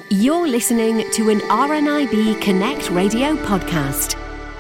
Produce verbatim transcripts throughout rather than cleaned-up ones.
You're listening to an R N I B Connect radio podcast.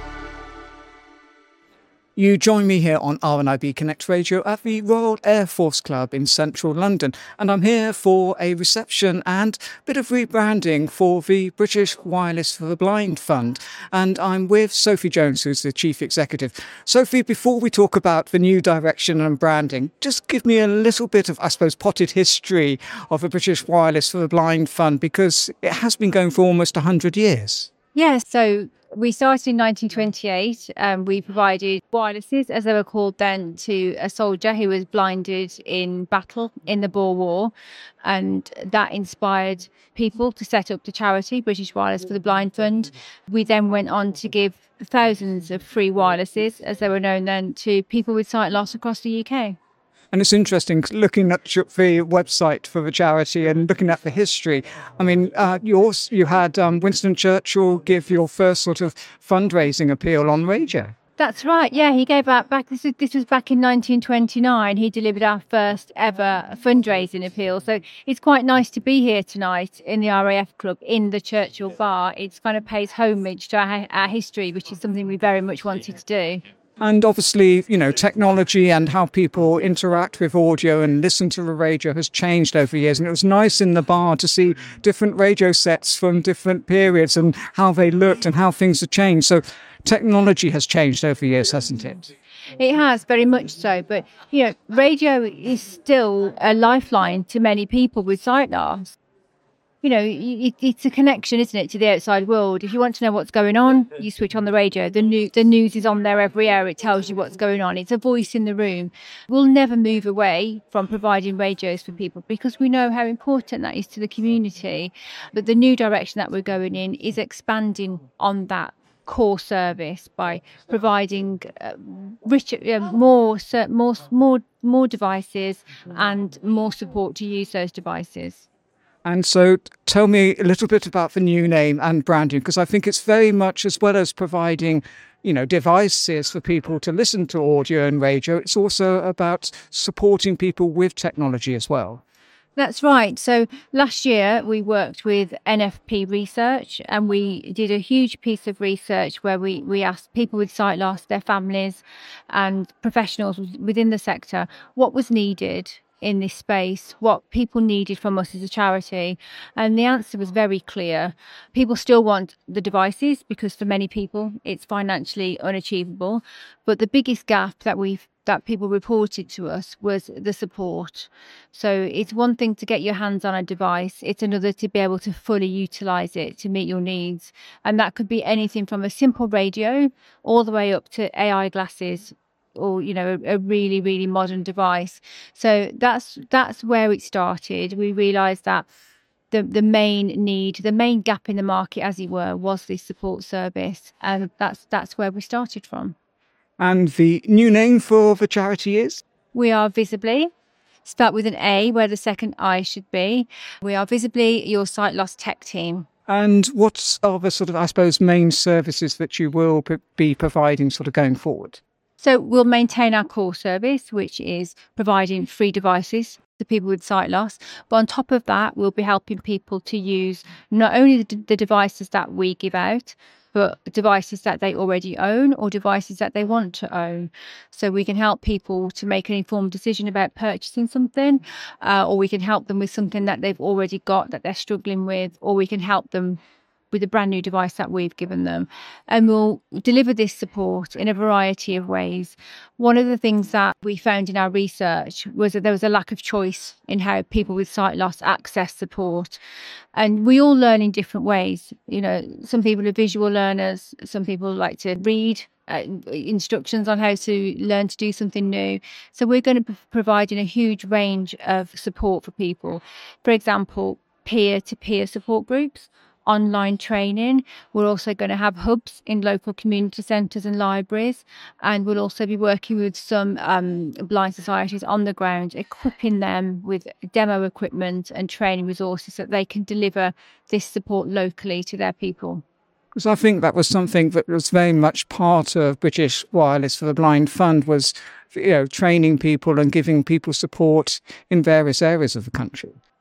You join me here on R N I B Connect Radio at the Royal Air Force Club in central London, and I'm here for a reception and a bit of rebranding for the British Wireless for the Blind Fund, and I'm with Sophie Jones, who's the Chief Executive. Sophie, before we talk about the new direction and branding, just give me a little bit of, I suppose, potted history of the British Wireless for the Blind Fund, because it has been going for almost one hundred years. Yes, so we started in nineteen twenty-eight. Um, we provided wirelesses, as they were called then, to a soldier who was blinded in battle in the Boer War. And that inspired people to set up the charity, British Wireless for the Blind Fund. We then went on to give thousands of free wirelesses, as they were known then, to people with sight loss across the U K. And it's interesting looking at the website for the charity and looking at the history. I mean, uh, you also, you had um, Winston Churchill give your first sort of fundraising appeal on radio. That's right. Yeah, he gave out back. This, is, this was back in nineteen twenty-nine. He delivered our first ever fundraising appeal. So it's quite nice to be here tonight in the R A F Club in the Churchill Bar. It kind of pays homage to our, our history, which is something we very much wanted to do. And obviously, you know, technology and how people interact with audio and listen to the radio has changed over the years. And it was nice in the bar to see different radio sets from different periods and how they looked and how things have changed. So technology has changed over the years, hasn't it? It has, very much so. But, you know, radio is still a lifeline to many people with sight loss. You know, it, it's a connection, isn't it, to the outside world. If you want to know what's going on, you switch on the radio. The, new, the news is on there every hour. It tells you what's going on. It's a voice in the room. We'll never move away from providing radios for people because we know how important that is to the community. But the new direction that we're going in is expanding on that core service by providing uh, richer, uh, more, more, more, more devices and more support to use those devices. And so tell me a little bit about the new name and branding, because I think it's very much, as well as providing, you know, devices for people to listen to audio and radio, it's also about supporting people with technology as well. That's right. So last year we worked with N F P Research, and we did a huge piece of research where we, we asked people with sight loss, their families and professionals within the sector what was needed in this space, what people needed from us as a charity. And the answer was very clear. People still want the devices because for many people it's financially unachievable. But the biggest gap that we've that people reported to us was the support. So it's one thing to get your hands on a device, it's another to be able to fully utilise it to meet your needs. And that could be anything from a simple radio all the way up to A I glasses, or, you know, a, a really, really modern device. So that's that's where it started. We realised that the the main need, the main gap in the market, as it were, was this support service. And that's that's where we started from. And the new name for the charity is? We are Visibly. Start with an A where the second I should be. We are Visibly your sight loss tech team. And what are the sort of, I suppose, main services that you will be providing sort of going forward? So we'll maintain our core service, which is providing free devices to people with sight loss. But on top of that, we'll be helping people to use not only the, the devices that we give out, but devices that they already own or devices that they want to own. So we can help people to make an informed decision about purchasing something, uh, or we can help them with something that they've already got that they're struggling with, or we can help them with a brand new device that we've given them. And we'll deliver this support in a variety of ways. One of the things that we found in our research was that there was a lack of choice in how people with sight loss access support. And we all learn in different ways. You know, some people are visual learners, some people like to read uh, instructions on how to learn to do something new. So we're going to be providing a huge range of support for people. For example, peer-to-peer support groups, online training. We're also going to have hubs in local community centres and libraries, and we'll also be working with some um, blind societies on the ground, equipping them with demo equipment and training resources so that they can deliver this support locally to their people. Because I think that was something that was very much part of British Wireless for the Blind Fund, was, you know, training people and giving people support in various areas of the country.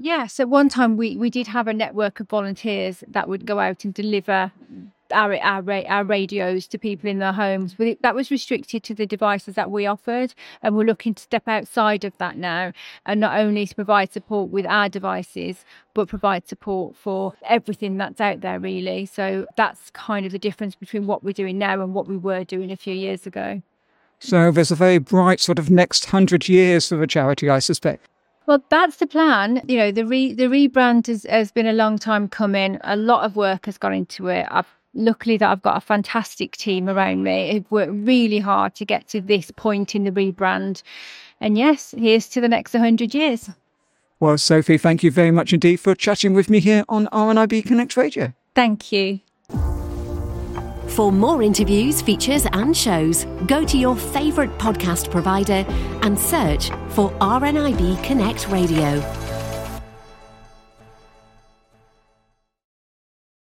Yes, at one time we, we did have a network of volunteers that would go out and deliver our, our, our radios to people in their homes. But it, that was restricted to the devices that we offered. And we're looking to step outside of that now, and not only to provide support with our devices, but provide support for everything that's out there, really. So that's kind of the difference between what we're doing now and what we were doing a few years ago. So there's a very bright sort of next hundred years for the charity, I suspect. Well, that's the plan. You know, the re, the rebrand has, has been a long time coming. A lot of work has gone into it. I've Luckily that I've got a fantastic team around me who've worked really hard to get to this point in the rebrand. And yes, here's to the next one hundred years. Well, Sophie, thank you very much indeed for chatting with me here on R N I B Connect Radio. Thank you. For more interviews, features and shows, go to your favourite podcast provider and search for R N I B Connect Radio.